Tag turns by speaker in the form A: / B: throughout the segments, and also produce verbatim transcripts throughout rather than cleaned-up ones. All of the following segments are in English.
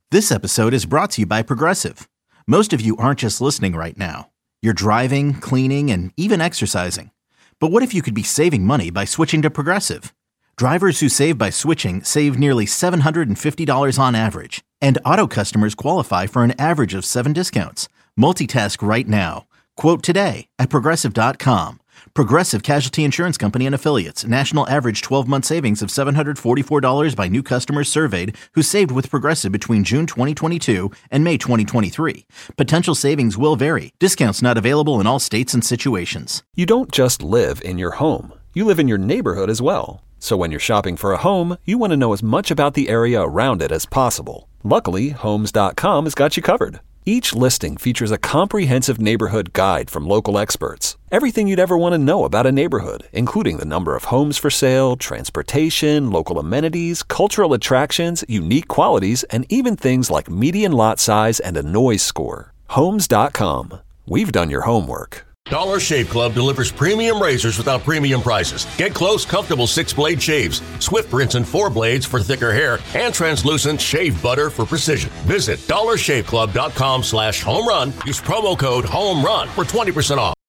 A: This episode is brought to you by Progressive. Most of you aren't just listening right now. You're driving, cleaning, and even exercising. But what if you could be saving money by switching to Progressive? Drivers who save by switching save nearly seven hundred fifty dollars on average. And auto customers qualify for an average of seven discounts. Multitask right now. Quote today at Progressive dot com. Progressive Casualty Insurance Company and Affiliates. National average twelve-month savings of seven hundred forty-four dollars by new customers surveyed who saved with Progressive between June twenty twenty-two and May twenty twenty-three. Potential savings will vary. Discounts not available in all states and situations.
B: You don't just live in your home. You live in your neighborhood as well. So when you're shopping for a home, you want to know as much about the area around it as possible. Luckily, Homes dot com has got you covered. Each listing features a comprehensive neighborhood guide from local experts. Everything you'd ever want to know about a neighborhood, including the number of homes for sale, transportation, local amenities, cultural attractions, unique qualities, and even things like median lot size and a noise score. Homes dot com. We've done your homework.
C: Dollar Shave Club delivers premium razors without premium prices. Get close, comfortable six-blade shaves, swift rinse and four blades for thicker hair, and translucent shave butter for precision. Visit dollar shave club dot com slash home run. Use promo code HOMERUN for twenty percent off.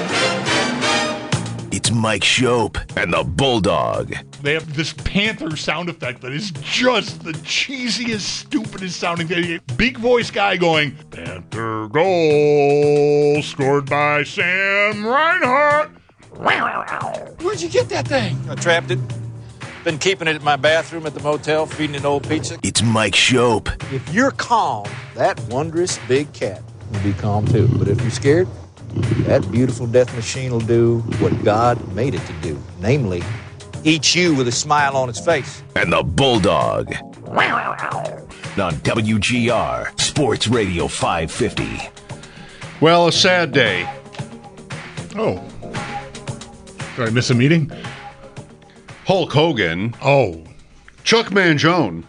D: It's Mike Shope and the Bulldog.
E: They have this Panther sound effect that is just the cheesiest, stupidest sounding thing. Big voice guy going, Panther goal scored by Sam Reinhart. Where'd you get that thing?
F: I trapped it. Been keeping it in my bathroom at the motel, feeding it old pizza.
D: It's Mike Shope.
F: If you're calm, that wondrous big cat will be calm too. But if you're scared, that beautiful death machine will do what God made it to do. Namely, eat you with a smile on its face.
D: And the Bulldog. On W G R, Sports Radio five fifty.
E: Well, a sad day. Oh. Did I miss a meeting?
G: Hulk Hogan.
E: Oh.
G: Chuck Mangione.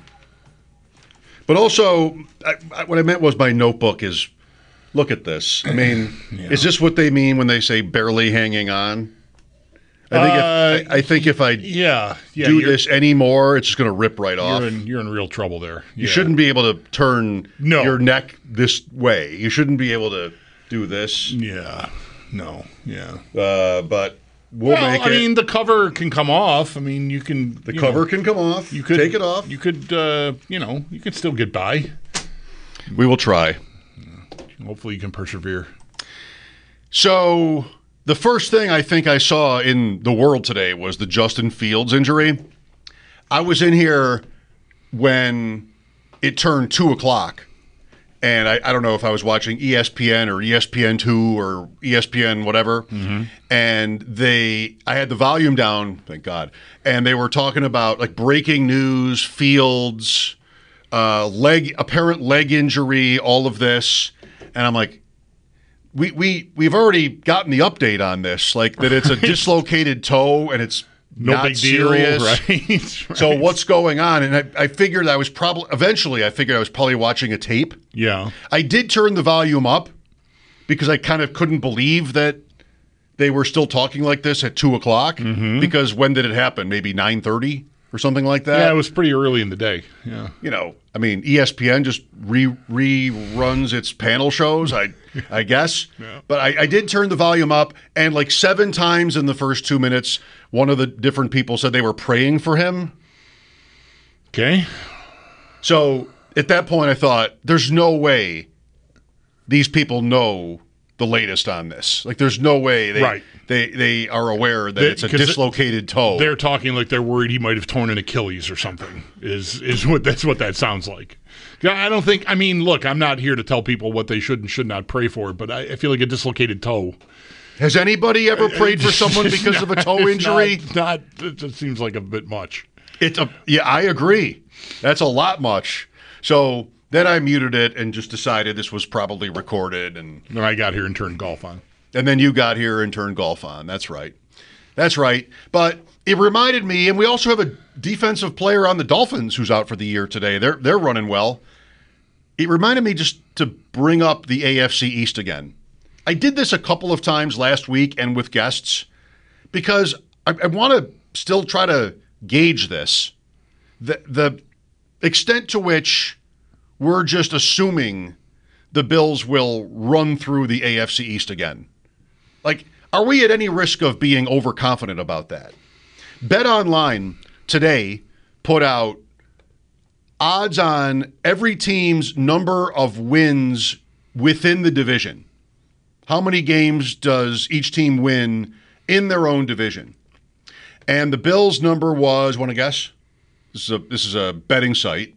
G: But also, I, I, what I meant was my notebook is, look at this. I mean, yeah. Is this what they mean when they say barely hanging on? I think, uh, if, I, I think if I
E: yeah, yeah,
G: do this anymore, it's just going to rip right
E: you're
G: off.
E: In, you're in real trouble there.
G: You
E: yeah.
G: shouldn't be able to turn
E: no.
G: your neck this way. You shouldn't be able to do this.
E: Yeah. No. Yeah.
G: Uh, but we'll
E: well,
G: make
E: I
G: it.
E: I mean, the cover can come off. I mean, you can.
G: The
E: you
G: cover
E: know,
G: can come off.
E: You could
G: take it off.
E: You could, uh, you know, you could still get by.
G: We will try.
E: Hopefully, you can persevere.
G: So, the first thing I think I saw in the world today was the Justin Fields injury. I was in here when it turned two o'clock, and I, I don't know if I was watching E S P N or E S P N two or E S P N whatever, mm-hmm. and they, I had the volume down, thank God, and they were talking about like breaking news, Fields, uh, leg, apparent leg injury, all of this, and I'm like, We we we've already gotten the update on this, like that it's a dislocated toe and it's
E: no
G: not
E: big deal,
G: serious.
E: right? right?
G: So what's going on? And I, I figured I was probably eventually I figured I was probably watching a tape.
E: Yeah,
G: I did turn the volume up because I kind of couldn't believe that they were still talking like this at two o'clock. Mm-hmm. Because when did it happen? Maybe nine thirty or something like that.
E: Yeah, it was pretty early in the day. Yeah,
G: you know, I mean, E S P N just re reruns its panel shows. I. I guess. Yeah. But I, I did turn the volume up, and like seven times in the first two minutes, one of the different people said they were praying for him.
E: Okay.
G: So at that point, I thought, there's no way these people know the latest on this. Like, there's no way they
E: right.
G: they, they are aware that
E: they,
G: it's a dislocated toe.
E: They're talking like they're worried he might have torn an Achilles or something. Is is what that's what that sounds like. I don't think. I mean, look, I'm not here to tell people what they should and should not pray for, but I, I feel like a dislocated toe.
G: Has anybody ever prayed for someone because
E: not,
G: of a toe injury?
E: Not, not. It just seems like a bit much.
G: It's a yeah. I agree. That's a lot much. So then I muted it and just decided this was probably recorded. And
E: then I got here and turned golf on.
G: And then you got here and turned golf on. That's right. That's right. But it reminded me, and we also have a defensive player on the Dolphins who's out for the year today. They're they're running well. It reminded me just to bring up the A F C East again. I did this a couple of times last week and with guests because I, I want to still try to gauge this. The, the extent to which we're just assuming the Bills will run through the A F C East again? Like, are we at any risk of being overconfident about that? BetOnline today put out odds on every team's number of wins within the division. How many games does each team win in their own division? And the Bills' number was, want to guess? This is a this is a betting site.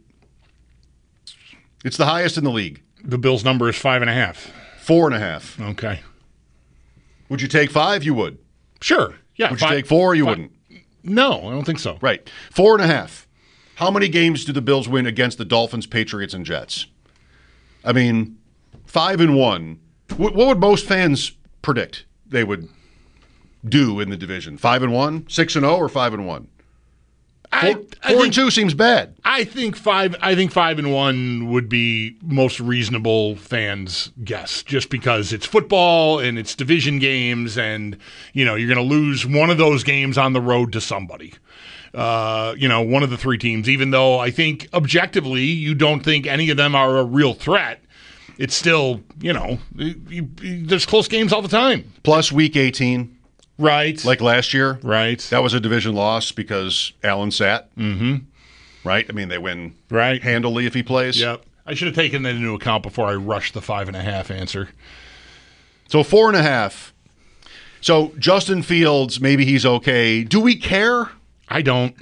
G: It's the highest in the league.
E: The Bills' number is five and a half.
G: Four and a half.
E: Okay.
G: Would you take five? You would.
E: Sure. Yeah.
G: Would
E: five,
G: you take four? You
E: five,
G: wouldn't.
E: No, I don't think so.
G: Right. Four and a half. How many games do the Bills win against the Dolphins, Patriots, and Jets? I mean, five and one. What would most fans predict they would do in the division? Five and one, six and zero, or five and one? Four,
E: I, I
G: four
E: think,
G: and two seems bad.
E: I think five. I think five and one would be most reasonable fans' guess, just because it's football and it's division games, and you know you're going to lose one of those games on the road to somebody. Uh, you know, one of the three teams. Even though I think objectively you don't think any of them are a real threat, it's still, you know, you, you, there's close games all the time.
G: Plus week eighteen.
E: Right.
G: Like last year.
E: Right.
G: That was a division loss because Allen sat.
E: Mm-hmm.
G: Right? I mean, they win
E: right.
G: handily if he plays.
E: Yep. I should have taken that into account before I rushed the five and a half answer.
G: So four and a half. So Justin Fields, maybe he's okay. Do we care?
E: I don't.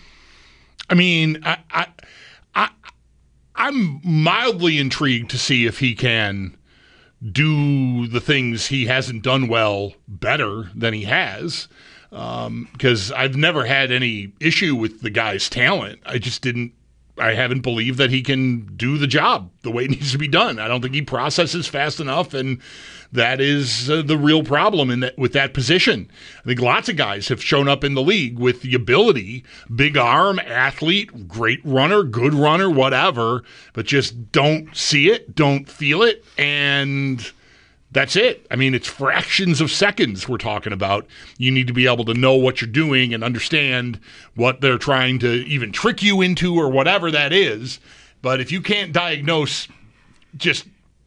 E: I mean, I, I, I, I'm mildly intrigued to see if he can do the things he hasn't done well better than he has, because um, I've never had any issue with the guy's talent. I just didn't. I haven't believed that he can do the job the way it needs to be done. I don't think he processes fast enough, and that is uh, the real problem in that with that position. I think lots of guys have shown up in the league with the ability, big arm, athlete, great runner, good runner, whatever, but just don't see it, don't feel it, and that's it. I mean, it's fractions of seconds we're talking about. You need to be able to know what you're doing and understand what they're trying to even trick you into or whatever that is. But if you can't diagnose just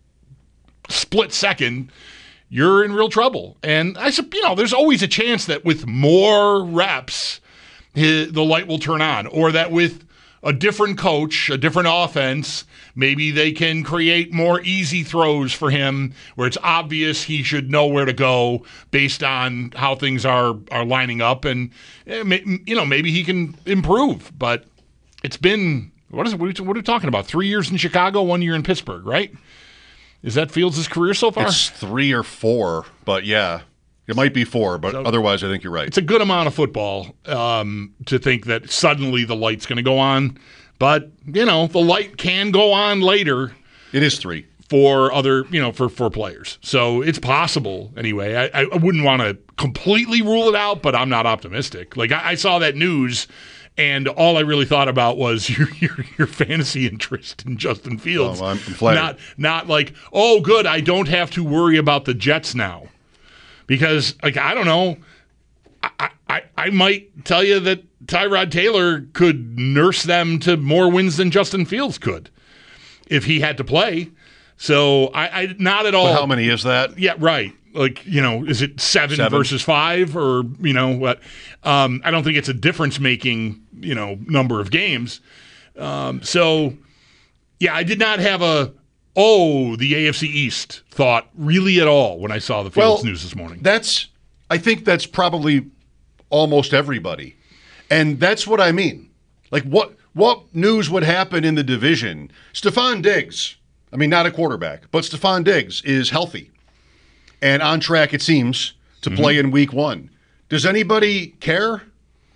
E: split second, you're in real trouble. And I said, you know, there's always a chance that with more reps, the light will turn on, or that with a different coach, a different offense, maybe they can create more easy throws for him where it's obvious he should know where to go based on how things are are lining up. And, you know, maybe he can improve. But it's been, what is it? What are we talking about? Three years in Chicago, one year in Pittsburgh, right? Is that Fields' career so far?
G: It's three or four, but yeah. It might be four, but so, otherwise I think you're right.
E: It's a good amount of football um, to think that suddenly the light's going to go on. But, you know, the light can go on later.
G: It is three.
E: For other, you know, for, for players. So it's possible anyway. I, I wouldn't want to completely rule it out, but I'm not optimistic. Like, I, I saw that news, and all I really thought about was your your, your fantasy interest in Justin Fields.
G: Oh, I'm flattered.
E: Not, not like, oh, good, I don't have to worry about the Jets now. Because, like, I don't know, I, I I might tell you that Tyrod Taylor could nurse them to more wins than Justin Fields could if he had to play. So I, I not at all.
G: But how many is that?
E: Yeah, right. Like, you know, is it seven, seven. versus five, or you know what? Um, I don't think it's a difference-making, you know, number of games. Um, so yeah, I did not have a. Oh, the A F C East thought really at all when I saw the Fields
G: well,
E: news this morning.
G: That's, I think that's probably almost everybody. And that's what I mean. Like, what what news would happen in the division? Stephon Diggs, I mean, not a quarterback, but Stephon Diggs is healthy and on track, it seems, to mm-hmm. play in week one. Does anybody care?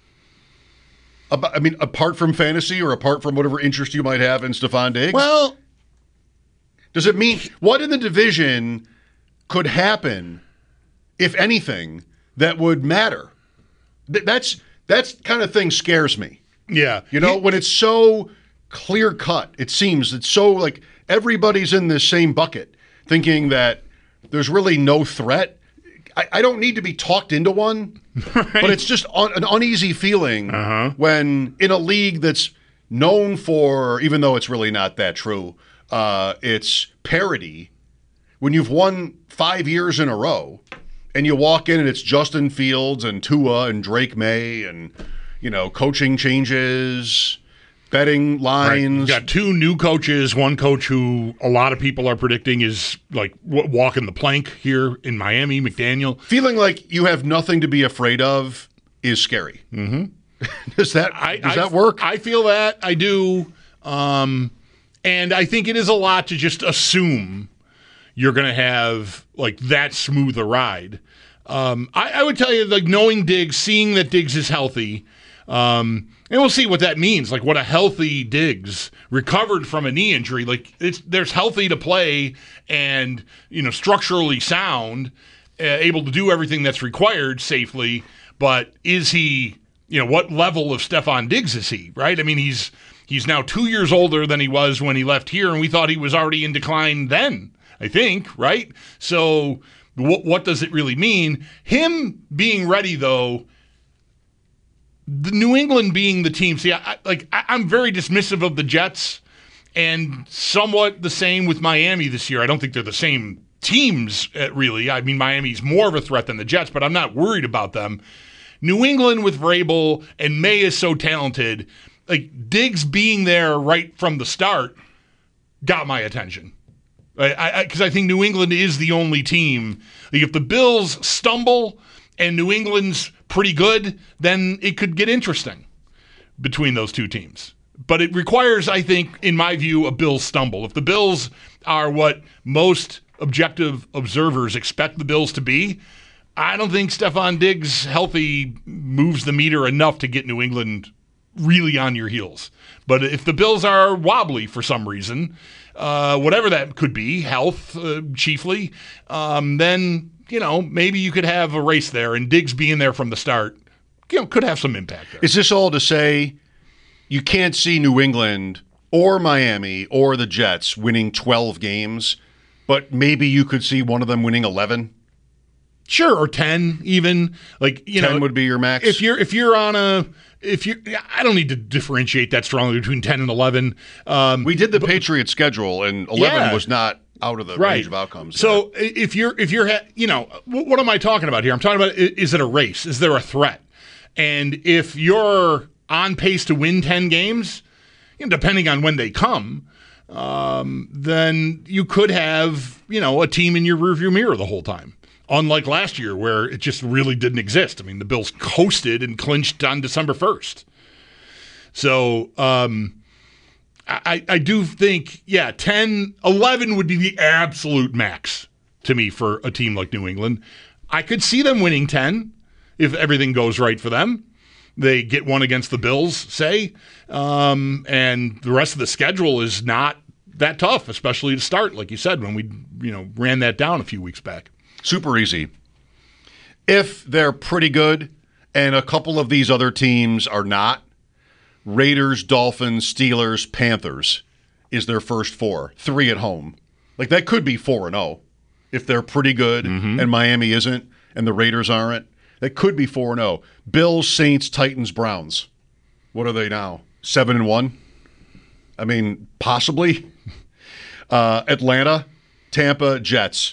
G: About, I mean, apart from fantasy or apart from whatever interest you might have in Stephon Diggs?
E: Well,
G: does it mean what in the division could happen, if anything, that would matter? That's that's kind of thing scares me.
E: Yeah.
G: You know, he, when it's so clear cut, it seems it's so like everybody's in this same bucket thinking that there's really no threat. I, I don't need to be talked into one, right. But it's just un, an uneasy feeling
E: uh-huh.
G: when in a league that's known for, even though it's really not that true, uh, it's parody. When you've won five years in a row and you walk in and it's Justin Fields and Tua and Drake May and, you know, coaching changes, betting lines.
E: Right. You've got two new coaches, one coach who a lot of people are predicting is like w- walking the plank here in Miami, McDaniel.
G: Feeling like you have nothing to be afraid of is scary.
E: Mm-hmm.
G: does that,
E: I,
G: does
E: I,
G: that work?
E: I feel that. I do. Um, and I think it is a lot to just assume you're going to have like that smooth a ride. Um, I, I would tell you, like knowing Diggs, seeing that Diggs is healthy, um, and we'll see what that means. Like what a healthy Diggs recovered from a knee injury. Like it's there's healthy to play and you know structurally sound, uh, able to do everything that's required safely. But is he? You know what level of Stephon Diggs is he? Right? I mean he's he's now two years older than he was when he left here, and we thought he was already in decline then. I think, right? So what, what does it really mean? Him being ready, though, the New England being the team. See, I, like I, I'm very dismissive of the Jets, and somewhat the same with Miami this year. I don't think they're the same teams, uh, really. I mean, Miami's more of a threat than the Jets, but I'm not worried about them. New England with Vrabel and May is so talented. Like Diggs being there right from the start got my attention. Because I, I, I think New England is the only team. Like if the Bills stumble and New England's pretty good, then it could get interesting between those two teams. But it requires, I think, in my view, a Bills stumble. If the Bills are what most objective observers expect the Bills to be, I don't think Stephon Diggs healthy moves the meter enough to get New England really on your heels. But if the Bills are wobbly for some reason, uh, whatever that could be, health uh, chiefly, um, then, you know, maybe you could have a race there, and Diggs being there from the start, you know, could have some impact there.
G: Is this all to say you can't see New England or Miami or the Jets winning twelve games, but maybe you could see one of them winning eleven?
E: Sure, or ten even. Like, you
G: ten
E: know,
G: would be your max.
E: If you're if you're on a if you I don't need to differentiate that strongly between ten and eleven. Um,
G: we did the but, Patriots schedule, and eleven
E: yeah,
G: was not out of the
E: right.
G: range of outcomes.
E: So there. if you're if you're you know what, what am I talking about here? I'm talking about is it a race? Is there a threat? And if you're on pace to win ten games, you know, depending on when they come, um, then you could have you know a team in your rearview mirror the whole time. Unlike last year, where it just really didn't exist. I mean, the Bills coasted and clinched on December first. So um, I, I do think, yeah, ten, eleven would be the absolute max to me for a team like New England. I could see them winning ten if everything goes right for them. They get one against the Bills, say, um, and the rest of the schedule is not that tough, especially to start, like you said, when we you know ran that down a few weeks back.
G: Super easy. If they're pretty good and a couple of these other teams are not, Raiders, Dolphins, Steelers, Panthers is their first four. Three at home. Like that could be four and oh if they're pretty good mm-hmm. and Miami isn't and the Raiders aren't. That could be four and oh. Bills, Saints, Titans, Browns. What are they now? seven and one? I mean, possibly. Uh, Atlanta, Tampa, Jets.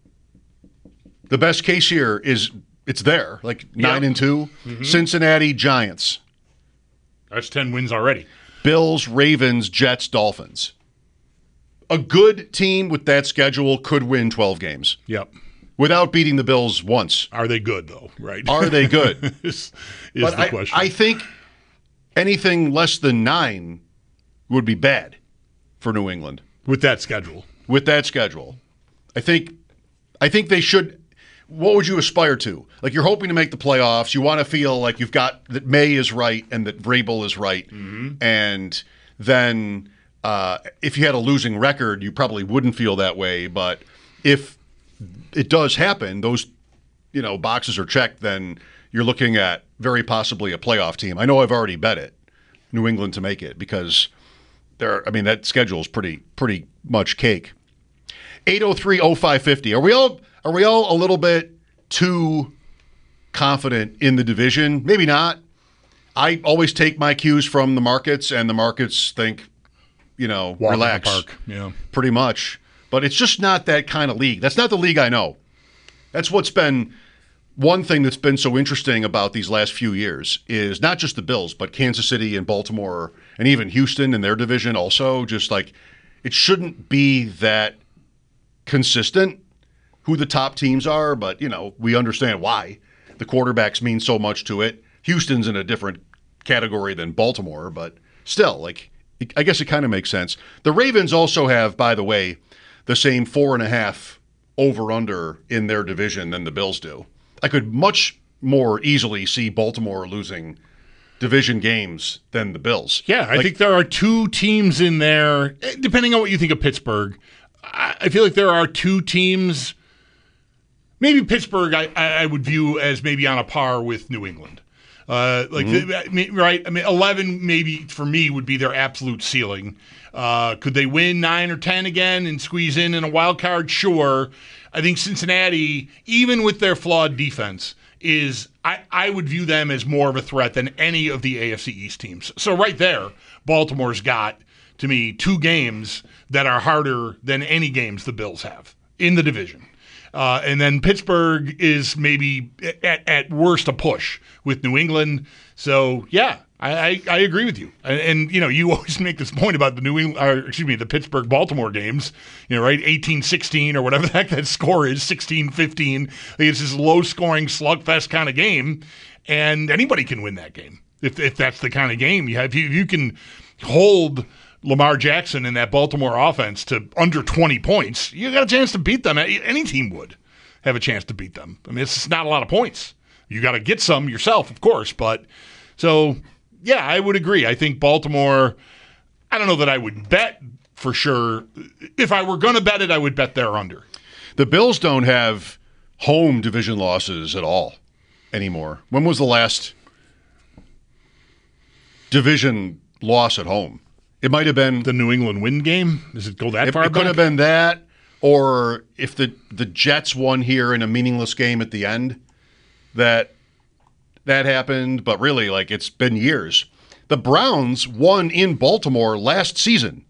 G: The best case here is it's there, like nine yep. and two. Mm-hmm. Cincinnati Giants.
E: That's ten wins already.
G: Bills, Ravens, Jets, Dolphins. A good team with that schedule could win twelve games.
E: Yep.
G: Without beating the Bills once.
E: Are they good though? Right?
G: Are they good?
E: is, is
G: but
E: the
G: I,
E: question.
G: I think anything less than nine would be bad for New England
E: with that schedule.
G: With that schedule, I think. I think they should. What would you aspire to? Like you're hoping to make the playoffs. You want to feel like you've got that May is right and that Vrabel is right. Mm-hmm. And then uh, if you had a losing record, you probably wouldn't feel that way. But if it does happen, those you know boxes are checked, then you're looking at very possibly a playoff team. I know I've already bet it, New England to make it because they're. I mean that schedule is pretty pretty much cake. eight oh three oh five fifty. Are we all? Are we all a little bit too confident in the division? Maybe not. I always take my cues from the markets, and the markets think, you know,
E: Walk in the
G: relax.
E: park. Yeah.
G: Pretty much. But it's just not that kind of league. That's not the league I know. That's what's been one thing that's been so interesting about these last few years is not just the Bills, but Kansas City and Baltimore and even Houston in their division also. Just like it shouldn't be that consistent who the top teams are, but, you know, we understand why. The quarterbacks mean so much to it. Houston's in a different category than Baltimore, but still, like, I guess it kind of makes sense. The Ravens also have, by the way, the same four and a half over-under in their division than the Bills do. I could much more easily see Baltimore losing division games than the Bills.
E: Yeah, I
G: Like,
E: think there are two teams in there, depending on what you think of Pittsburgh. I I feel like there are two teams, maybe Pittsburgh I, I would view as maybe on a par with New England. Uh, like
G: Mm-hmm.
E: the, I mean, right? I mean, eleven maybe for me would be their absolute ceiling. Uh, could they win nine or ten again and squeeze in in a wild card? Sure. I think Cincinnati, even with their flawed defense, is I, I would view them as more of a threat than any of the A F C East teams. So right there, Baltimore's got, to me, two games that are harder than any games the Bills have in the division. Uh, and then Pittsburgh is maybe at, at worst a push with New England. So, yeah, I, I, I agree with you. And, and, you know, you always make this point about the New England, or, excuse me, the Pittsburgh-Baltimore games, you know, right? eighteen sixteen or whatever the heck that score is, sixteen fifteen. It's this low-scoring slugfest kind of game, and anybody can win that game if if that's the kind of game you have. If you, if you can hold Lamar Jackson in that Baltimore offense to under twenty points, you got a chance to beat them. Any team would have a chance to beat them. I mean, it's just not a lot of points. You got to get some yourself, of course. But so, yeah, I would agree. I think Baltimore, I don't know that I would bet for sure. If I were going to bet it, I would bet they're under.
G: The Bills don't have home division losses at all anymore. When was the last division loss at home? It might have been
E: The New England win game? Does it go that
G: It,
E: far
G: it
E: back?
G: could have been that, or if the, the Jets won here in a meaningless game at the end, that that happened. But really, like, it's been years. The Browns won in Baltimore last season.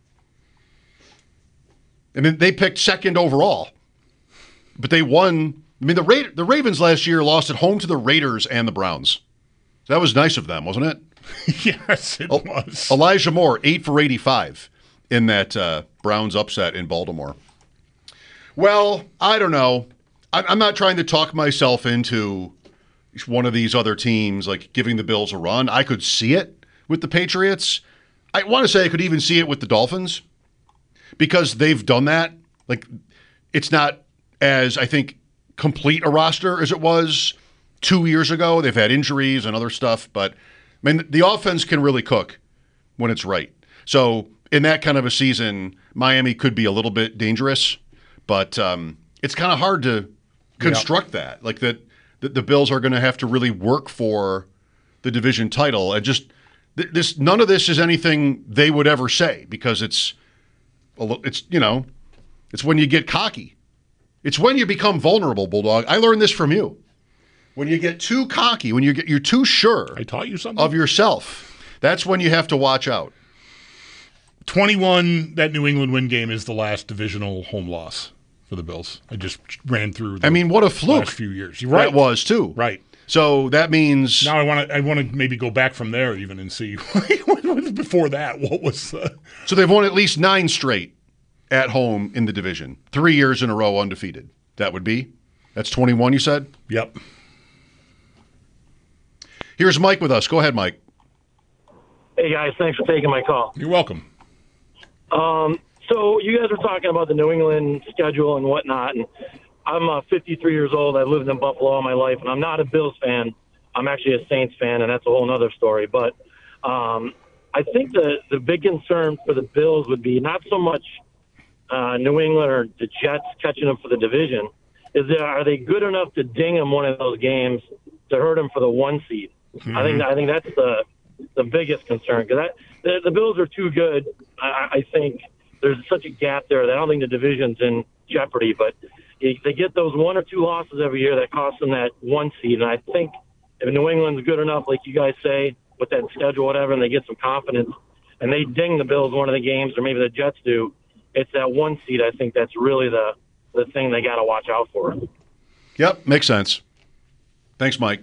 G: I mean, they picked second overall, but they won. I mean, the Ra- the Ravens last year lost at home to the Raiders and the Browns. That was nice of them, wasn't it?
E: Yes, it was.
G: Elijah Moore, eight for eighty-five in that uh, Browns upset in Baltimore. Well, I don't know. I- I'm not trying to talk myself into one of these other teams, like giving the Bills a run. I could see it with the Patriots. I want to say I could even see it with the Dolphins because they've done that. Like, it's not as, I think, complete a roster as it was two years ago. They've had injuries and other stuff, but I mean, the offense can really cook when it's right. So in that kind of a season, Miami could be a little bit dangerous, but um, it's kind of hard to construct that. Like that, that the Bills are going to have to really work for the division title, and just th- this. None of this is anything they would ever say because it's, a li- it's you know, it's when you get cocky. It's when you become vulnerable, Bulldog. I learned this from you. When you get too cocky, when you get you're too sure
E: I taught you something
G: of yourself, that's when you have to watch out.
E: twenty-one, that New England win game is the last divisional home loss for the Bills. I just ran through the
G: I mean, what a fluke
E: last few years. You're right.
G: that was too.
E: Right.
G: So that means
E: Now I want to I want to maybe go back from there even and see before that what was uh,
G: so they've won at least nine straight at home in the division, three years in a row undefeated. That would be that's twenty-one. You said.
E: Yep.
G: Here's Mike with us. Go ahead, Mike.
H: Hey, guys. Thanks for taking my call.
E: You're welcome.
H: Um, so you guys were talking about the New England schedule and whatnot, and I'm uh, fifty-three years old. I've lived in Buffalo all my life, and I'm not a Bills fan. I'm actually a Saints fan, and that's a whole other story. But um, I think the, the big concern for the Bills would be not so much uh, New England or the Jets catching them for the division. Is there, are they good enough to ding them one of those games to hurt them for the one seed? Mm-hmm. I think I think that's the the biggest concern because the, the Bills are too good. I, I think there's such a gap there that I don't think the division's in jeopardy. But they get those one or two losses every year that cost them that one seed. And I think if New England's good enough, like you guys say, with that schedule, whatever, and they get some confidence, and they ding the Bills one of the games, or maybe the Jets do, it's that one seed. I think that's really the, the thing they got to watch out for.
G: Yep, makes sense. Thanks, Mike.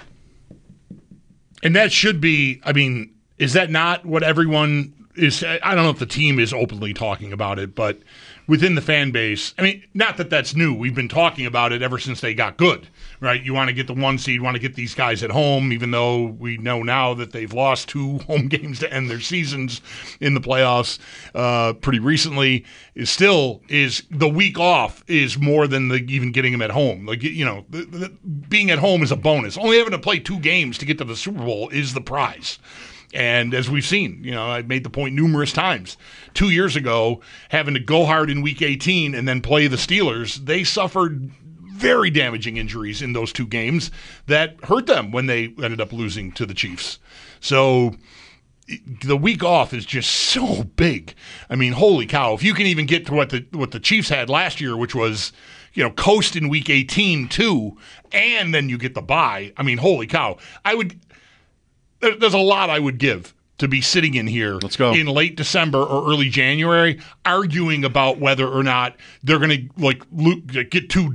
E: And that should be, I mean, is that not what everyone is? I don't know if the team is openly talking about it, but within the fan base, I mean, not that that's new. We've been talking about it ever since they got good, right? You want to get the one seed, want to get these guys at home, even though we know now that they've lost two home games to end their seasons in the playoffs uh, pretty recently. Is still is the week off is more than the, even getting them at home. Like, you know, the, the, being at home is a bonus. Only having to play two games to get to the Super Bowl is the prize. And as we've seen, you know, I've made the point numerous times. Two years ago, having to go hard in Week eighteen and then play the Steelers, they suffered very damaging injuries in those two games that hurt them when they ended up losing to the Chiefs. So the week off is just so big. I mean, holy cow! If you can even get to what the what the Chiefs had last year, which was, you know, coast in Week eighteen too, and then you get the bye. I mean, holy cow! I would. There's a lot I would give to be sitting in here
G: Let's go.
E: in late December or early January arguing about whether or not they're going to like lo- get too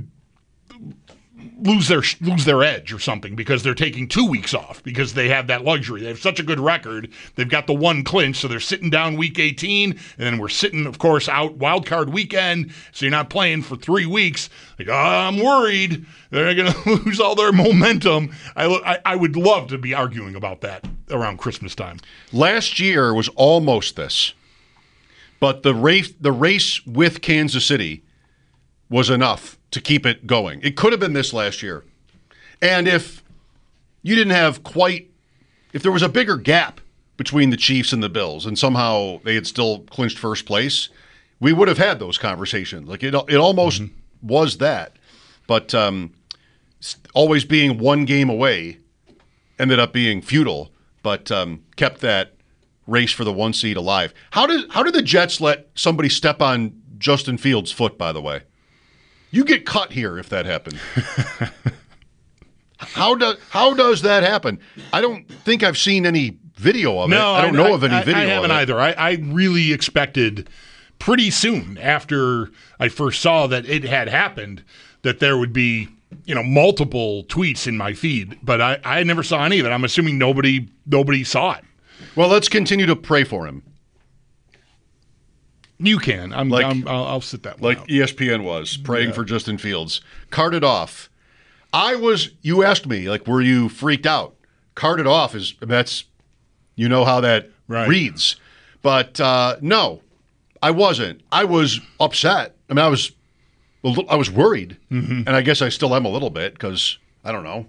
E: lose their lose their edge or something because they're taking two weeks off because they have that luxury. They have such a good record. They've got the one clinch, so they're sitting down Week eighteen, and then we're sitting, of course, out wild card weekend, so you're not playing for three weeks. Like, oh, I'm worried they're going to lose all their momentum. I, I I would love to be arguing about that around Christmas time.
G: Last year was almost this, but the race the race with Kansas City was enough to keep it going. It could have been this last year. And if you didn't have quite, if there was a bigger gap between the Chiefs and the Bills and somehow they had still clinched first place, we would have had those conversations. Like it, it almost mm-hmm. was that. But um, always being one game away ended up being futile, but um, kept that race for the one seed alive. How did, how did the Jets let somebody step on Justin Fields' foot, by the way? You get cut here if that happened. how does how does that happen? I don't think I've seen any video of
E: no,
G: it. I don't
E: I,
G: know of any
E: I,
G: video.
E: I haven't
G: of it.
E: either. I, I really expected pretty soon after I first saw that it had happened that there would be, you know, multiple tweets in my feed, but I, I never saw any of it. I'm assuming nobody nobody saw it.
G: Well, let's continue to pray for him.
E: You can. I'm.
G: Like,
E: I'm I'll, I'll sit that one
G: like
E: out.
G: E S P N was praying
E: Yeah.
G: for Justin Fields. Carted off. I was. You asked me, like, were you freaked out? Carted off is that's. You know how that
E: Right.
G: reads, but uh, no, I wasn't. I was upset. I mean, I was. a little- I was worried,
E: Mm-hmm.
G: and I guess I still am a little bit because I don't know.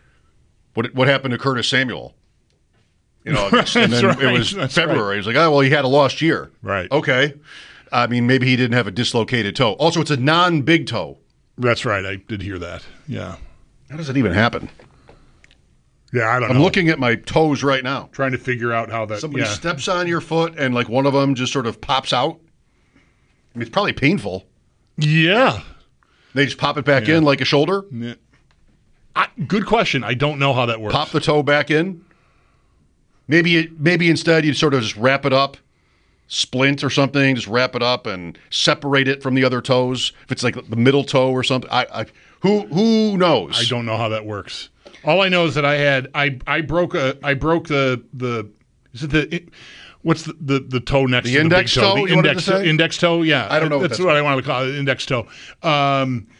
G: What what happened to Curtis Samuel? You know, and then
E: That's right.
G: it was
E: That's
G: February.
E: right.
G: He was like, oh, well, he had a lost year.
E: Right.
G: Okay. I mean, maybe he didn't have a dislocated toe. Also, it's a non-big toe.
E: That's right. I did hear that. Yeah.
G: How does it even happen?
E: Yeah, I don't
G: I'm
E: know.
G: looking at my toes right now.
E: Trying to figure out how that.
G: Somebody
E: yeah.
G: steps on your foot and, like, one of them just sort of pops out. I mean, it's probably painful.
E: Yeah.
G: They just pop it back
E: Yeah.
G: in like a shoulder,
E: Yeah. I, good question. I don't know how that works.
G: pop the toe back in. Maybe it, maybe instead you sort of just wrap it up, splint or something, just wrap it up and separate it from the other toes. If it's like the middle toe or something, I, I who who knows?
E: I don't know how that works. All I know is that I had I I broke a I broke the the is it the it, what's the, the the toe next
G: The
E: to
G: index
E: the big toe?
G: toe,
E: The
G: you wanted
E: index
G: to say?
E: index toe. Yeah,
G: I don't know what
E: That's
G: that's
E: what I wanted to call it. Index toe. Um,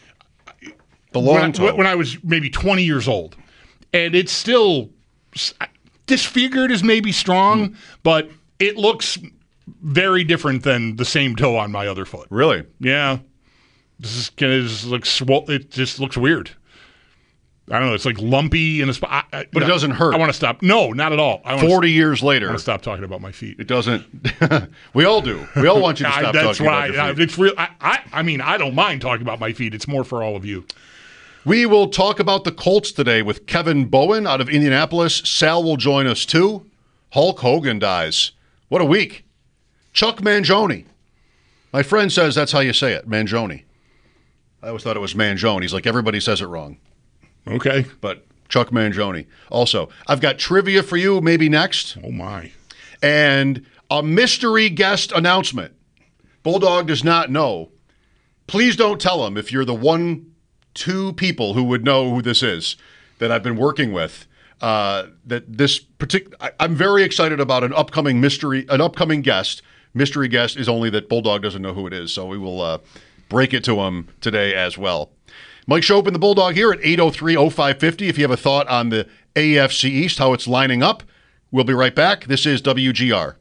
G: the long
E: when I,
G: toe.
E: when I was maybe twenty years old, and it's still disfigured is maybe strong,
G: Mm.
E: but it looks very different than the same toe on my other foot.
G: Really?
E: Yeah, this is kind of just looks swol- it just looks weird. I don't know. It's like lumpy in a spot. I, I,
G: But it
E: no,
G: doesn't hurt.
E: I want to stop. No, not at all. I want
G: Forty years
E: to,
G: later,
E: I want to stop talking about my feet.
G: it doesn't. We all do. We all want you to
E: I-
G: stop
E: that's
G: talking
E: why
G: about your
E: I,
G: feet.
E: it's real. I, I, I mean, I don't mind talking about my feet. It's more for all of you.
G: We will talk about the Colts today with Kevin Bowen out of Indianapolis. Sal will join us too. Hulk Hogan dies. What a week. Chuck Mangione. My friend says that's how you say it, Mangione. I always thought it was Mangione. He's like, everybody says it wrong.
E: Okay.
G: But Chuck Mangione. Also, I've got trivia for you maybe next.
E: Oh, my.
G: And a mystery guest announcement. Bulldog does not know. Please don't tell him if you're the one, two people who would know who this is that I've been working with. Uh, that this particular, I'm very excited about an upcoming mystery, an upcoming guest. Mystery guest is only that Bulldog doesn't know who it is, so we will uh, break it to him today as well. Mike Schopp and the Bulldog here at eight oh three oh five fifty. If you have a thought on the A F C East, how it's lining up, we'll be right back. This is W G R.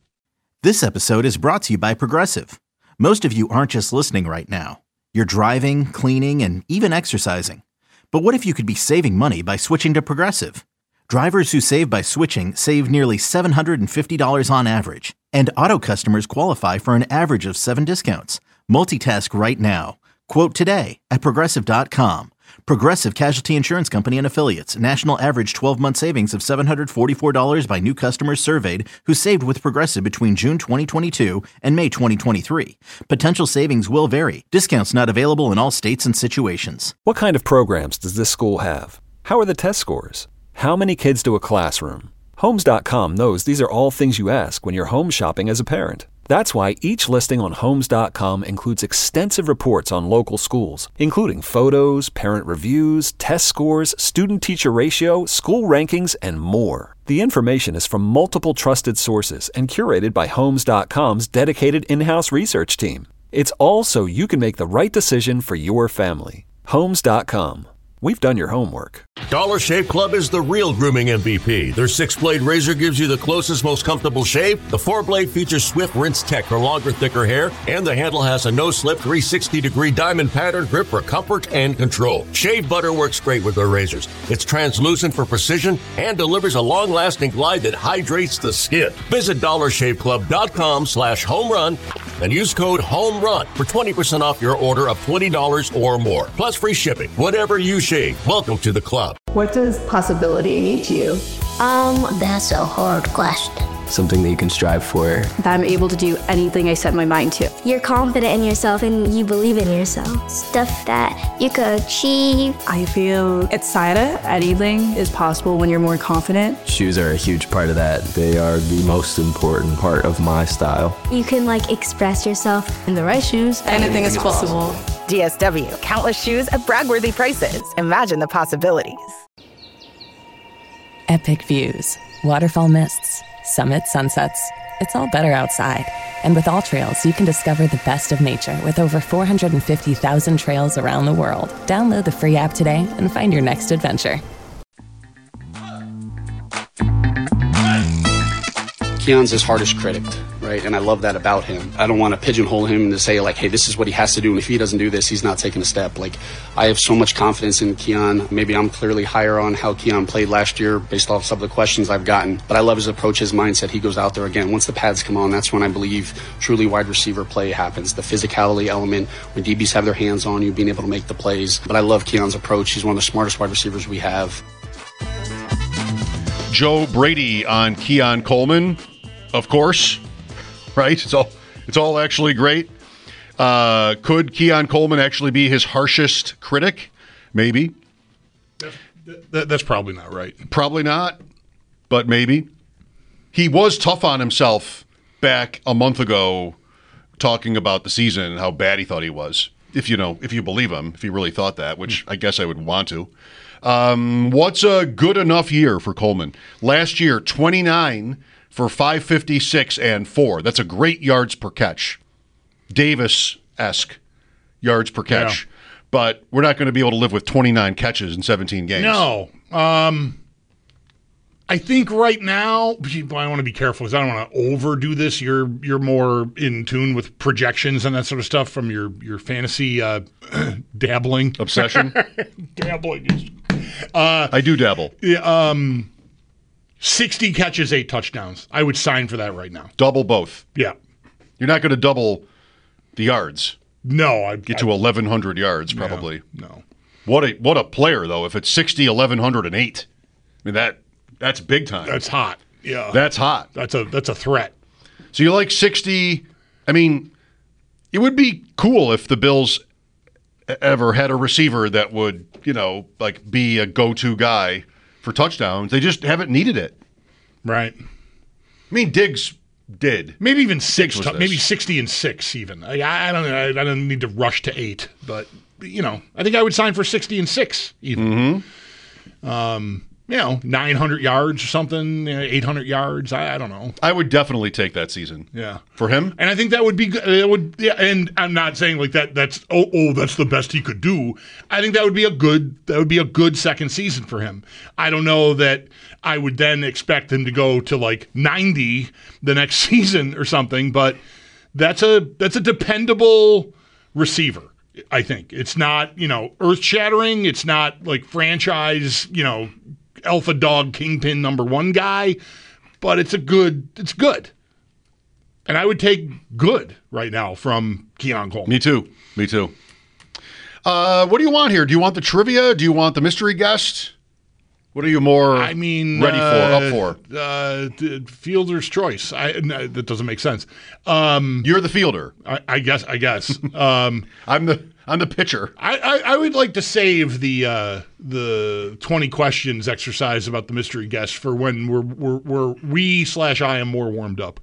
A: This episode is brought to you by Progressive. Most of you aren't just listening right now. You're driving, cleaning, and even exercising. But what if you could be saving money by switching to Progressive? Drivers who save by switching save nearly seven hundred fifty dollars on average, and auto customers qualify for an average of seven discounts. Multitask right now. Quote today at Progressive dot com. Progressive Casualty Insurance Company and Affiliates. National average twelve-month savings of seven hundred forty-four dollars by new customers surveyed who saved with Progressive between June twenty twenty-two and May twenty twenty-three. Potential savings will vary. Discounts not available in all states and situations.
B: What kind of programs does this school have? How are the test scores? How many kids do a classroom? Homes dot com knows these are all things you ask when you're home shopping as a parent. That's why each listing on Homes dot com includes extensive reports on local schools, including photos, parent reviews, test scores, student-teacher ratio, school rankings, and more. The information is from multiple trusted sources and curated by Homes dot com's dedicated in-house research team. It's all so you can make the right decision for your family. Homes dot com. We've done your homework.
C: Dollar Shave Club is the real grooming M V P. Their six-blade razor gives you the closest, most comfortable shave. The four-blade features Swift Rinse Tech for longer, thicker hair. And the handle has a no-slip three hundred sixty degree diamond pattern grip for comfort and control. Shave butter works great with their razors. It's translucent for precision and delivers a long-lasting glide that hydrates the skin. Visit dollar shave club dot com slash home run and use code HOMERUN for twenty percent off your order of twenty dollars or more. Plus free shipping. Whatever you shave, welcome to the club.
I: What does possibility mean to you?
J: Um, that's a hard question.
K: Something that you can strive for.
I: That I'm able to do anything I set my mind to.
J: You're confident in yourself and you believe in yourself. Stuff that you could achieve.
I: I feel excited. Anything is possible when you're more confident.
K: Shoes are a huge part of that. They are the most important part of my style.
J: You can like express yourself.
I: In the right shoes, anything, anything is possible. possible.
L: D S W, countless shoes at brag-worthy prices. Imagine the possibilities.
M: Epic views, waterfall mists, summit sunsets. It's all better outside. And with All Trails, you can discover the best of nature with over four hundred fifty thousand trails around the world. Download the free app today and find your next adventure.
N: Keon's his hardest critic, right? And I love that about him. I don't want to pigeonhole him to say, like, hey, this is what he has to do, and if he doesn't do this, he's not taking a step. Like, I have so much confidence in Keon. Maybe I'm clearly higher on how Keon played last year based off some of the questions I've gotten. But I love his approach, his mindset. He goes out there again. Once the pads come on, that's when I believe truly wide receiver play happens. The physicality element, when D Bs have their hands on you, being able to make the plays. But I love Keon's approach. He's one of the smartest wide receivers we have.
G: Joe Brady on Keon Coleman. Of course, right? It's all it's all actually great. Uh, could Keon Coleman actually be his harshest critic? Maybe.
E: That's, that, that's probably not right.
G: Probably not, but maybe. He was tough on himself back a month ago talking about the season and how bad he thought he was. If you know, if you believe him, if he really thought that, which I guess I would want to. Um, what's a good enough year for Coleman? Last year, twenty-nine for five fifty-six and four. That's a great yards per catch. Davis-esque yards per catch. Yeah. But we're not going to be able to live with twenty-nine catches in seventeen games.
E: No. Um, I think right now, I want to be careful because I don't want to overdo this. You're you're more in tune with projections and that sort of stuff from your, your fantasy uh, dabbling.
G: Obsession?
E: dabbling. Uh,
G: I do dabble.
E: Yeah, um, sixty catches, eight touchdowns. I would sign for that right now.
G: Double both.
E: Yeah.
G: You're not going to double the yards.
E: No. I
G: Get to I, eleven hundred yards, probably.
E: No, no.
G: What a what a player, though, if it's sixty, eleven oh eight. I mean, that that's big time.
E: That's hot. Yeah.
G: That's hot.
E: That's a that's a threat.
G: So you like sixty. I mean, it would be cool if the Bills ever had a receiver that would, you know, like be a go-to guy for touchdowns. They just haven't needed it.
E: Right.
G: I mean, Diggs did.
E: Maybe even six,
G: was
E: t-
G: this.
E: maybe sixty and six even. I, I don't know. I, I don't need to rush to eight, but, you know, I think I would sign for sixty and six even.
G: Mm-hmm.
E: Um, you know, nine hundred yards or something, eight hundred yards. I, I don't know.
G: I would definitely take that season.
E: Yeah.
G: For him?
E: And I think that would be good. It would, yeah, and I'm not saying like that. That's oh, oh, that's the best he could do. I think that would be a good. That would be a good second season for him. I don't know that I would then expect him to go to like ninety the next season or something. But that's a that's a dependable receiver. I think it's not, you know, earth shattering. It's not like franchise, you know, alpha dog kingpin number one guy, but it's a good. It's good. And I would take good right now from Keon Coleman.
G: Me too. Me too. Uh, what do you want here? Do you want the trivia? Do you want the mystery guest? What are you more
E: I mean,
G: ready
E: uh,
G: for, up for?
E: Uh, d- fielder's choice. I, no, that doesn't make sense. Um,
G: You're the fielder.
E: I, I guess. I guess. Um,
G: I'm the I'm the pitcher.
E: I, I, I would like to save the uh, the twenty questions exercise about the mystery guest for when we're we're, we're we slash I am more warmed up.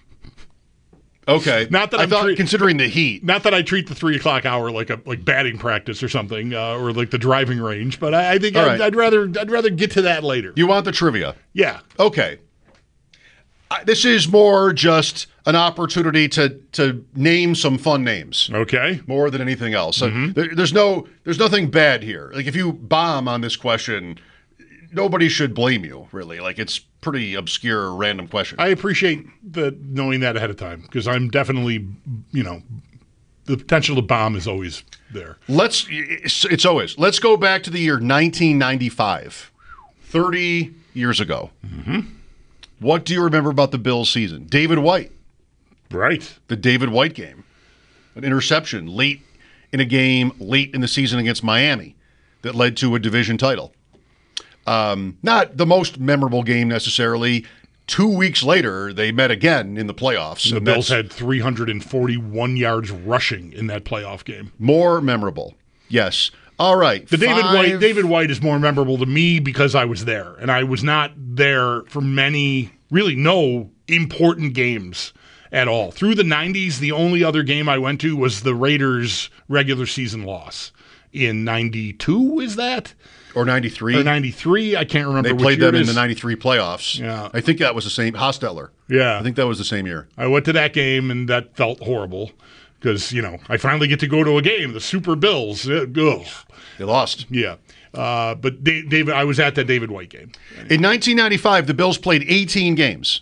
G: Okay.
E: Not that
G: I
E: I'm
G: thought,
E: treat-
G: considering the heat.
E: Not that I treat the three o'clock hour like a like batting practice or something, uh, or like the driving range, but I, I think
G: All
E: I'd,
G: right.
E: I'd rather I'd rather get to that later.
G: You want the trivia?
E: Yeah.
G: Okay. I, this is more just an opportunity to to name some fun names.
E: Okay.
G: More than anything else. So
E: Mm-hmm.
G: there, there's no there's nothing bad here. Like if you bomb on this question, nobody should blame you, really. Like it's pretty obscure, random question.
E: I appreciate the knowing that ahead of time because I'm definitely, you know, the potential to bomb is always there.
G: Let's it's, it's always. Let's go back to the year nineteen ninety-five. thirty years ago.
E: Mm-hmm.
G: What do you remember about the Bills season? David White.
E: Right.
G: The David White game. An interception late in a game, late in the season against Miami that led to a division title. Um, not the most memorable game necessarily. Two weeks later, they met again in the playoffs.
E: The
G: and
E: Bills
G: that's
E: had three hundred forty-one yards rushing in that playoff game.
G: more memorable. Yes. All right.
E: The David
G: Five-
E: White David White is more memorable to me because I was there, and I was not there for many, really no important games at all. Through the nineties, the only other game I went to was the Raiders' regular season loss in ninety-two. Is that?
G: Or ninety-three.
E: Or ninety-three. I can't remember
G: They
E: which
G: played
E: year
G: them
E: it
G: in the
E: is.
G: ninety-three playoffs.
E: Yeah.
G: I think that was the same. Hostetler.
E: Yeah.
G: I think that was the same year.
E: I went to that game, and that felt horrible because, you know, I finally get to go to a game, the Super Bills. Uh, ugh.
G: They lost.
E: Yeah. Uh, but Da- David, I was at that David White game.
G: In nineteen ninety-five, the Bills played eighteen games.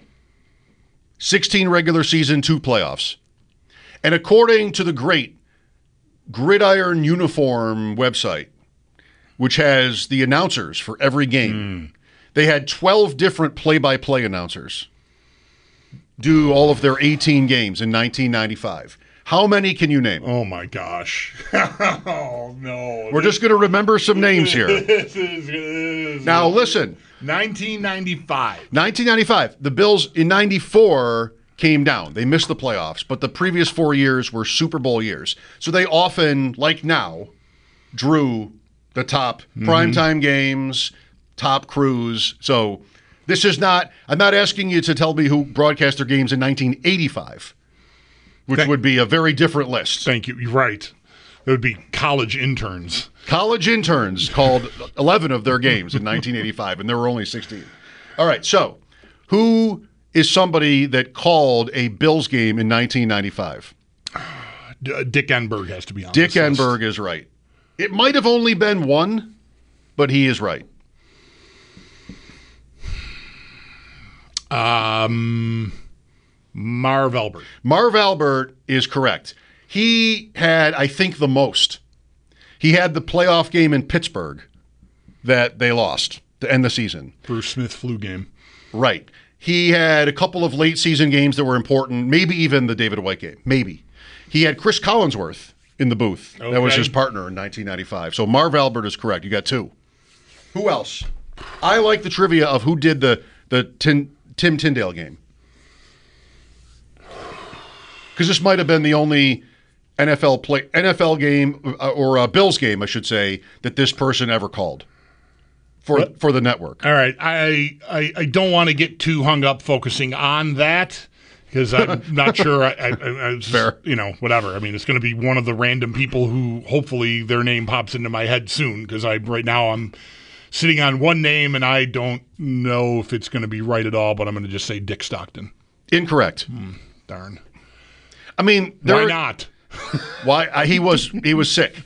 G: sixteen regular season, two playoffs. And according to the great Gridiron Uniform website, which has the announcers for every game, they had twelve different play-by-play announcers do all of their eighteen games in nineteen ninety-five. How many can you name?
E: Oh, my gosh. Oh, no.
G: We're just going to remember some names here.
E: This is, this is
G: Now, listen.
E: nineteen ninety-five.
G: nineteen ninety-five. The Bills in ninety-four came down. They missed the playoffs, but the previous four years were Super Bowl years. So they often, like now, drew the top
E: Mm-hmm.
G: primetime games, top crews. So this is not, I'm not asking you to tell me who broadcast their games in nineteen eighty-five, which
E: Thank-
G: would be a very different list.
E: Thank you. You're right. It would be college interns.
G: College interns called eleven of their games in nineteen eighty-five, and there were only sixteen. All right, so who is somebody that called a Bills game in nineteen ninety-five?
E: D- uh, Dick Enberg has to be on
G: Dick
E: this list.
G: Enberg is right. It might have only been one, but he is right.
E: Um, Marv Albert.
G: Marv Albert is correct. He had, I think, the most. He had the playoff game in Pittsburgh that they lost to end the season.
E: Bruce Smith flu game.
G: Right. He had a couple of late season games that were important, maybe even the David White game. Maybe. He had Chris Collinsworth in the booth.
E: Okay.
G: That was his partner in nineteen ninety-five. So Marv Albert is correct. You got two. Who else? I like the trivia of who did the, the Tin, Tim Tyndale game. Because this might have been the only N F L play N F L game uh, or a Bills game, I should say, that this person ever called for
E: What?
G: for the network.
E: All right, I I, I don't want to get too hung up focusing on that because I'm not sure. I, I, I just,
G: Fair.
E: You know, whatever. I mean, it's going to be one of the random people who hopefully their name pops into my head soon because I right now I'm sitting on one name and I don't know if it's going to be right at all. But I'm going to just say Dick Stockton.
G: Incorrect.
E: Hmm, darn.
G: I mean, there
E: Why
G: are-
E: not?
G: Why uh, he was he was sick.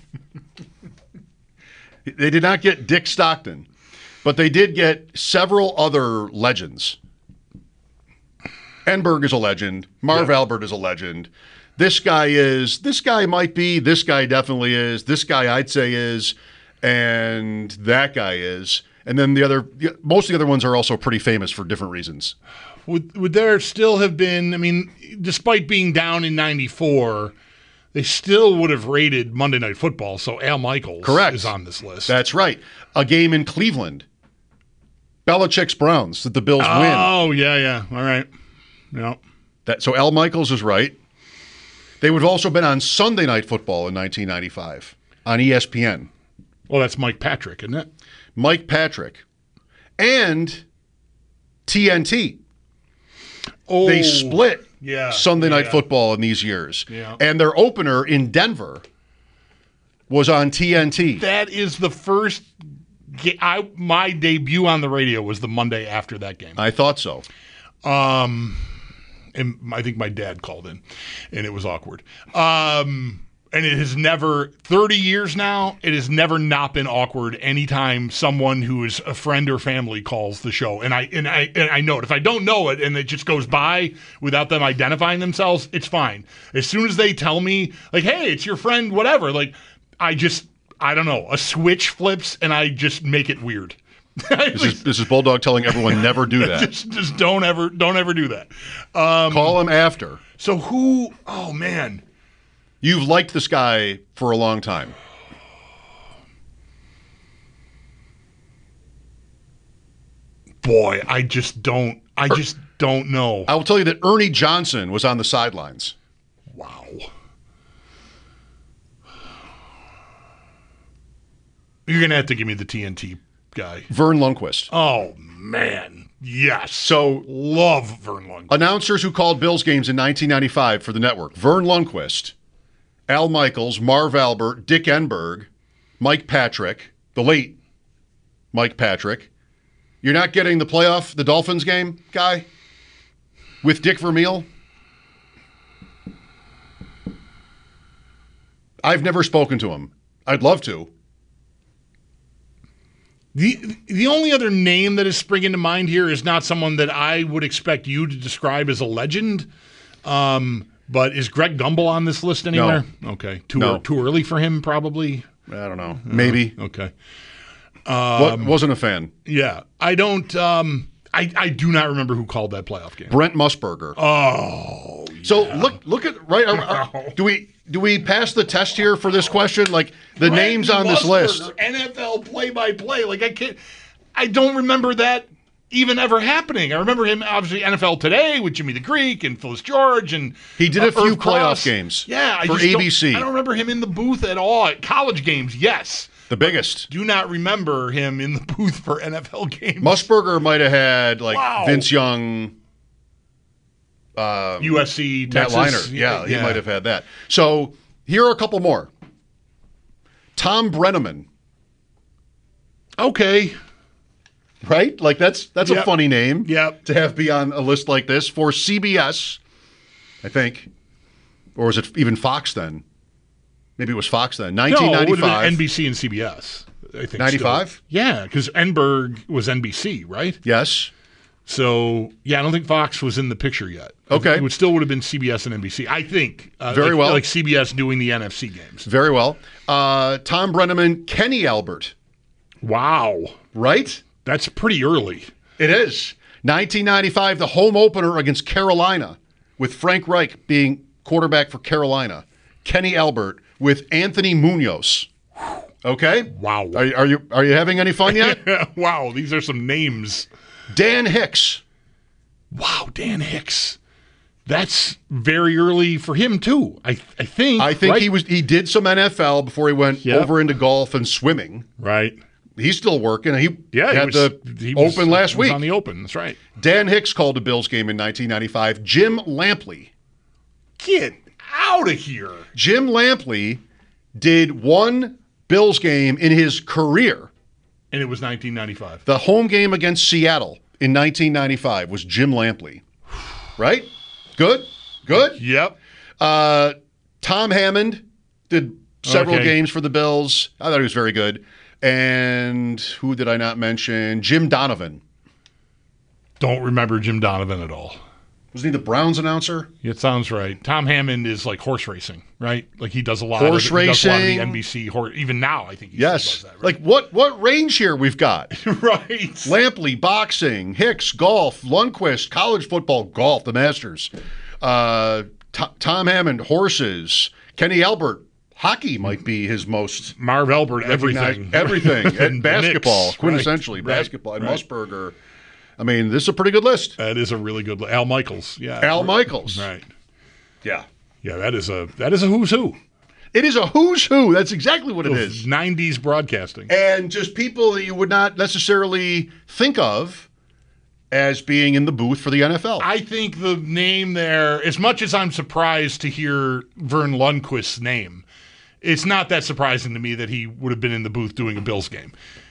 G: They did not get Dick Stockton, but they did get several other legends. Enberg is a legend. Marv
E: Yeah.
G: Albert is a legend. This guy is. This guy might be. This guy definitely is. This guy I'd say is, and that guy is. And then the other, most of the other ones are also pretty famous for different reasons.
E: Would would there still have been? I mean, despite being down in ninety-four, they still would have rated Monday Night Football. So Al Michaels
G: Correct.
E: is on this list.
G: That's right. A game in Cleveland. Belichick's Browns that the Bills win.
E: Oh yeah, yeah. All right. Yeah.
G: That so Al Michaels is right. They would have also been on Sunday Night Football in nineteen ninety-five on E S P N.
E: Well, that's Mike Patrick, isn't it?
G: Mike Patrick. And T N T.
E: Oh,
G: They split
E: yeah,
G: Sunday Night
E: yeah.
G: Football in these years.
E: Yeah.
G: And their opener in Denver was on T N T.
E: That is the first. Ga- I my debut on the radio was the Monday after that game.
G: I thought so.
E: Um, and I think my dad called in, and it was awkward. Um, and it has never, thirty years now, it has never not been awkward anytime someone who is a friend or family calls the show. And I and I and I know it. If I don't know it and it just goes by without them identifying themselves, it's fine. As soon as they tell me, like, hey, it's your friend, whatever, like, I just, I don't know, a switch flips and I just make it weird.
G: This is, this is Bulldog telling everyone never do that.
E: just, just don't ever, don't ever do that. Um,
G: Call him after.
E: So who? Oh man,
G: You've liked this guy for a long time.
E: boy, I just don't. I just don't know.
G: I will tell you that Ernie Johnson was on the sidelines.
E: Wow. You're gonna have to give me the T N T guy.
G: Vern Lundquist.
E: Oh man, yes.
G: So
E: love Vern Lundquist.
G: Announcers who called Bills games in nineteen ninety-five for the network: Vern Lundquist, Al Michaels, Marv Albert, Dick Enberg, Mike Patrick, the late Mike Patrick. You're not getting the playoff, the Dolphins game guy with Dick Vermeil? I've never spoken to him. I'd love to.
E: The the only other name that is springing to mind here is not someone that I would expect you to describe as a legend. Um, but is Greg Gumbel on this list anywhere?
G: No.
E: Okay. Too,
G: No.
E: too early for him, probably?
G: I don't know. Maybe.
E: Uh, okay.
G: Wa-
E: Um,
G: wasn't a fan.
E: Yeah. I don't um I, I do not remember who called that playoff game.
G: Brent Musburger.
E: Oh.
G: So look look at right. uh, uh, do we do we pass the test here for this question? Like the
E: Brent
G: names on this list.
E: Musburger, N F L play-by-play. Like I can't. I don't remember that even ever happening. I remember him obviously N F L Today with Jimmy the Greek and Phyllis George and
G: He did a
E: uh,
G: few
E: Irv Cross.
G: playoff games.
E: Yeah, I
G: for
E: just
G: A
E: don't-
G: B C.
E: I don't remember him in the booth at all. At college games, yes.
G: The biggest.
E: Do not remember him in the booth for N F L games.
G: Musburger might have had like
E: Wow.
G: Vince Young, um,
E: U S C,
G: Matt
E: Texas.
G: Leinart. Yeah, he
E: Yeah.
G: might have had that. So here are a couple more. Tom Brenneman.
E: Okay.
G: Right? Like that's that's a
E: Yep.
G: funny name.
E: Yep.
G: To have be on a list like this for C B S, I think, or was it even Fox then? Maybe it was Fox then. nineteen
E: No, it would have
G: ninety-five.
E: been N B C and C B S. I think
G: ninety-five?
E: still. Yeah, because Enberg was N B C, right?
G: Yes.
E: So yeah, I don't think Fox was in the picture yet.
G: Okay.
E: It would still would have been C B S and N B C. I think. Uh,
G: Very
E: like,
G: well.
E: Like C B S doing the N F C games.
G: Very well. Uh, Tom Brenneman, Kenny Albert.
E: Wow.
G: Right?
E: That's pretty early.
G: It is. nineteen ninety-five, the home opener against Carolina, with Frank Reich being quarterback for Carolina. Kenny Albert with Anthony Munoz. Okay?
E: Wow.
G: Are, are you are you having any fun yet?
E: Wow, these are some names.
G: Dan Hicks.
E: Wow, Dan Hicks. That's very early for him too. I I think.
G: I think
E: right?
G: he was. He did some N F L before he went
E: Yep.
G: over into golf and swimming.
E: Right.
G: He's still working. He
E: Yeah, he
G: had
E: was-
G: the
E: he was-
G: Open last
E: he was
G: week.
E: on the Open. That's right.
G: Dan Hicks called a Bills game in nineteen ninety-five. Jim Lampley.
E: Get out of here.
G: Jim Lampley did one Bills game in his career.
E: And it was nineteen ninety-five.
G: The home game against Seattle in nineteen ninety-five was Jim Lampley. Right? Good? Good?
E: Yep.
G: Uh, Tom Hammond did several
E: Okay.
G: games for the Bills. I thought he was very good. And who did I not mention? Jim Donovan.
E: Don't remember Jim Donovan at all.
G: Wasn't he the Browns announcer?
E: It sounds right. Tom Hammond is like horse racing, right? Like he does a lot
G: Horse
E: of it. He does a lot of the
G: racing.
E: N B C horse. Even now, I think he
G: Yes.
E: still does that.
G: Like what what range here we've got?
E: Right.
G: Lampley, boxing, Hicks, golf, Lundquist, college football, golf, the Masters. Uh, T- Tom Hammond, horses. Kenny Albert, hockey might be his most
E: Marv Albert,
G: recognized-
E: everything.
G: everything, and
E: And the
G: basketball,
E: Knicks,
G: quintessentially
E: right,
G: basketball, and
E: right.
G: Musburger. I mean, this is a pretty good list.
E: That is a really good li- Al Michaels. Yeah.
G: Al Michaels.
E: Right.
G: Yeah.
E: Yeah, that is a that is a who's who.
G: It is a who's who. That's exactly what it
E: Of
G: is.
E: nineties broadcasting.
G: And just people that you would not necessarily think of as being in the booth for the N F L.
E: I think the name there, as much as I'm surprised to hear Vern Lundquist's name, it's not that surprising to me that he would have been in the booth doing a Bills game.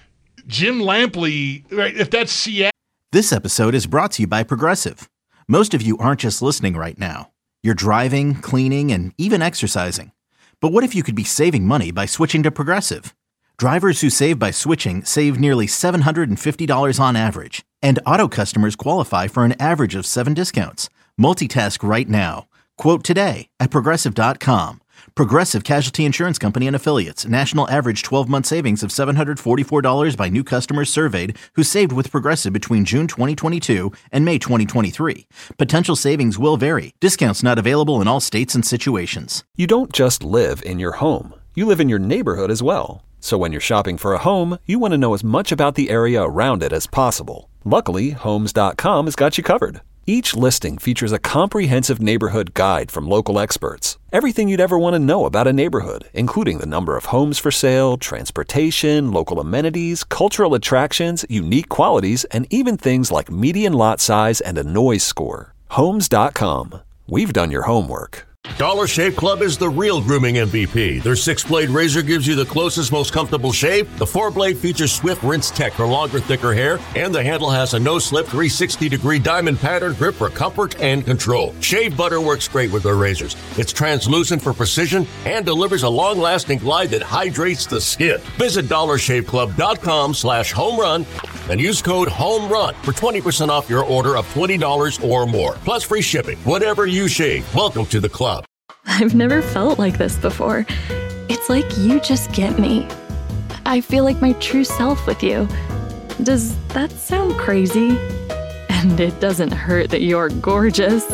E: Jim Lampley, right, if that's Seattle.
A: This episode is brought to you by Progressive. Most of you aren't just listening right now. You're driving, cleaning, and even exercising. But what if you could be saving money by switching to Progressive? Drivers who save by switching save nearly seven hundred fifty dollars on average. And auto customers qualify for an average of seven discounts. Multitask right now. Quote today at Progressive dot com. Progressive Casualty Insurance Company and Affiliates. National average twelve-month savings of seven hundred forty-four dollars by new customers surveyed who saved with Progressive between June twenty twenty-two and May twenty twenty-three. Potential savings will vary. Discounts not available in all states and situations.
B: You don't just live in your home. You live in your neighborhood as well. So when you're shopping for a home, you want to know as much about the area around it as possible. Luckily, Homes dot com has got you covered. Each listing features a comprehensive neighborhood guide from local experts. Everything you'd ever want to know about a neighborhood, including the number of homes for sale, transportation, local amenities, cultural attractions, unique qualities, and even things like median lot size and a noise score. Homes dot com. We've done your homework.
C: Dollar Shave Club is the real grooming M V P. Their six-blade razor gives you the closest, most comfortable shave. The four-blade features Swift Rinse Tech for longer, thicker hair. And the handle has a no-slip three hundred sixty degree diamond pattern grip for comfort and control. Shave butter works great with their razors. It's translucent for precision and delivers a long-lasting glide that hydrates the skin. Visit dollar shave club dot com slash home run and use code HOMERUN for twenty percent off your order of twenty dollars or more. Plus free shipping. Whatever you shave, welcome to the club.
O: I've never felt like this before. It's like you just get me. I feel like my true self with you. Does that sound crazy? And it doesn't hurt that you're gorgeous.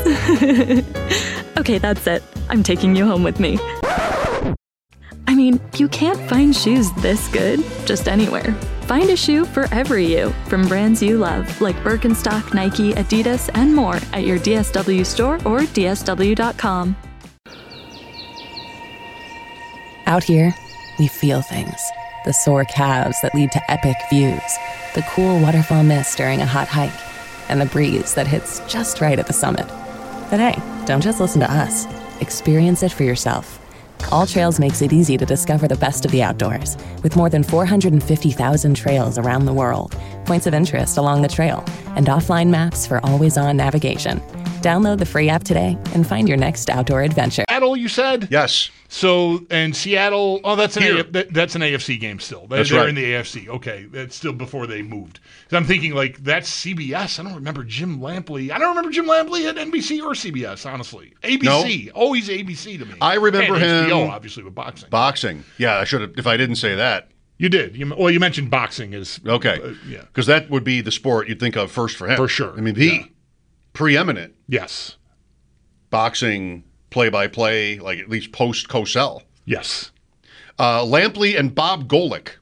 O: Okay, that's it. I'm taking you home with me. I mean, you can't find shoes this good just anywhere. Find a shoe for every you from brands you love, like Birkenstock, Nike, Adidas, and more at your D S W store or D S W dot com.
M: Out here, we feel things. The sore calves that lead to epic views, the cool waterfall mist during a hot hike, and the breeze that hits just right at the summit. But hey, don't just listen to us. Experience it for yourself. All Trails makes it easy to discover the best of the outdoors, with more than four hundred fifty thousand trails around the world, points of interest along the trail, and offline maps for always-on navigation. Download the free app today and find your next outdoor adventure.
E: Seattle, you said?
G: Yes.
E: So, and Seattle, oh, that's an,
G: Here.
E: A, that, that's an A F C game still. They,
G: That's
E: they're
G: right.
E: in the A F C. Okay, that's still before they moved. 'Cause I'm thinking, like, that's C B S. I don't remember Jim Lampley. I don't remember Jim Lampley at N B C or C B S, honestly. A B C.
G: No.
E: Always A B C to me.
G: I remember
E: and
G: him.
E: H B O, obviously, with boxing.
G: Boxing. Yeah, I should have, if I didn't say that.
E: You did. You, well, you mentioned boxing is.
G: Okay.
E: Uh, yeah.
G: Because that would be the sport you'd think of first for him.
E: For sure.
G: I mean, the
E: Yeah.
G: preeminent
E: Yes.
G: boxing play-by-play, like at least post-Cosell.
E: Yes.
G: Uh, Lampley and Bob Golick.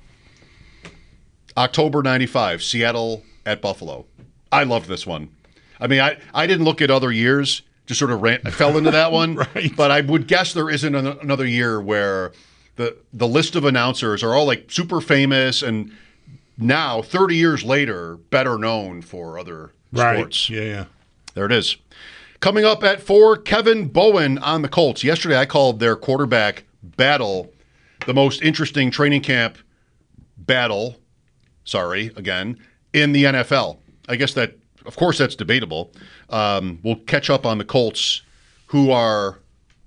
G: October ninety-five, Seattle at Buffalo. I loved this one. I mean, I, I didn't look at other years, just sort of ran, I fell into that one.
E: Right.
G: But I would guess there isn't an, another year where the the list of announcers are all like super famous and now, thirty years later, better known for other
E: right.
G: sports.
E: Yeah, yeah.
G: There it is. Coming up at four, Kevin Bowen on the Colts. Yesterday, I called their quarterback battle the most interesting training camp battle, sorry, again, in the N F L. I guess that, of course, that's debatable. Um, we'll catch up on the Colts, who are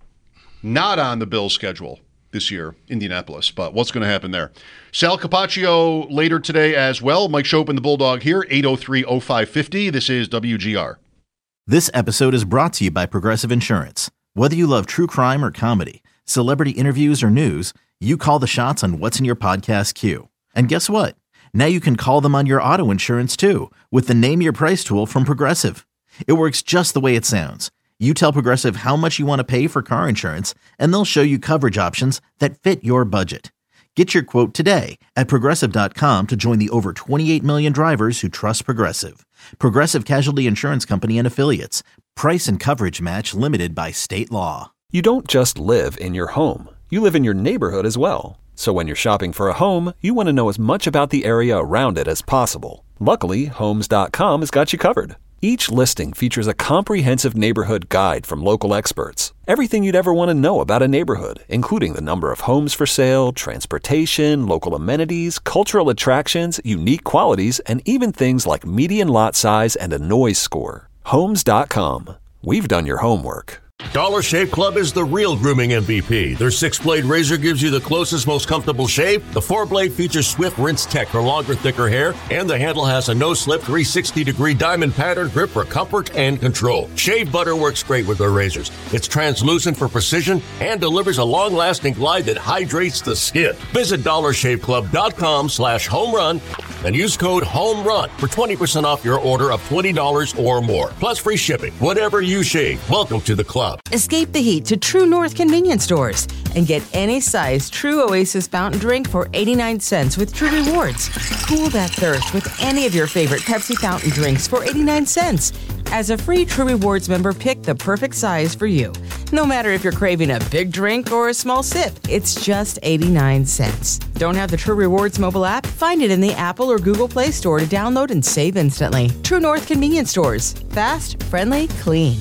G: not on the Bills' schedule this year, Indianapolis. But what's going to happen there? Sal Capaccio later today as well. Mike Shope and the Bulldog here, eight oh three oh five fifty. This is W G R.
A: This episode is brought to you by Progressive Insurance. Whether you love true crime or comedy, celebrity interviews or news, you call the shots on what's in your podcast queue. And guess what? Now you can call them on your auto insurance too with the Name Your Price tool from Progressive. It works just the way it sounds. You tell Progressive how much you want to pay for car insurance, and they'll show you coverage options that fit your budget. Get your quote today at Progressive dot com to join the over twenty-eight million drivers who trust Progressive. Progressive Casualty Insurance Company and Affiliates. Price and coverage match limited by state law.
B: You don't just live in your home. You live in your neighborhood as well. So when you're shopping for a home, you want to know as much about the area around it as possible. Luckily, Homes dot com has got you covered. Each listing features a comprehensive neighborhood guide from local experts. Everything you'd ever want to know about a neighborhood, including the number of homes for sale, transportation, local amenities, cultural attractions, unique qualities, and even things like median lot size and a noise score. Homes dot com. We've done your homework.
C: Dollar Shave Club is the real grooming M V P. Their six-blade razor gives you the closest, most comfortable shave. The four-blade features swift rinse tech for longer, thicker hair. And the handle has a no-slip three sixty degree diamond pattern grip for comfort and control. Shave butter works great with their razors. It's translucent for precision and delivers a long-lasting glide that hydrates the skin. Visit dollar shave club dot com slash home run and use code HOMERUN for twenty percent off your order of twenty dollars or more. Plus free shipping. Whatever you shave, welcome to the club.
P: Escape the heat to True North convenience stores and get any size True Oasis fountain drink for eighty-nine cents with True Rewards. Cool that thirst with any of your favorite Pepsi fountain drinks for eighty-nine cents. As a free True Rewards member, pick the perfect size for you. No matter if you're craving a big drink or a small sip, it's just eighty-nine cents. Don't have the True Rewards mobile app? Find it in the Apple or Google Play Store to download and save instantly. True North convenience stores. Fast, friendly, clean.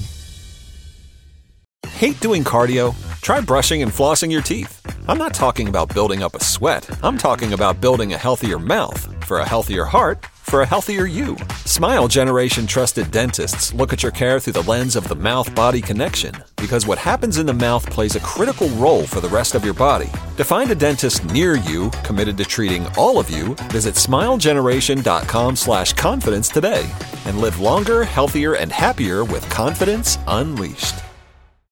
B: Hate doing cardio? Try brushing and flossing your teeth. I'm not talking about building up a sweat. I'm talking about building a healthier mouth for a healthier heart for a healthier you. Smile Generation trusted dentists look at your care through the lens of the mouth-body connection because what happens in the mouth plays a critical role for the rest of your body. To find a dentist near you committed to treating all of you, visit smile generation dot com slash confidence today and live longer, healthier, and happier with confidence unleashed.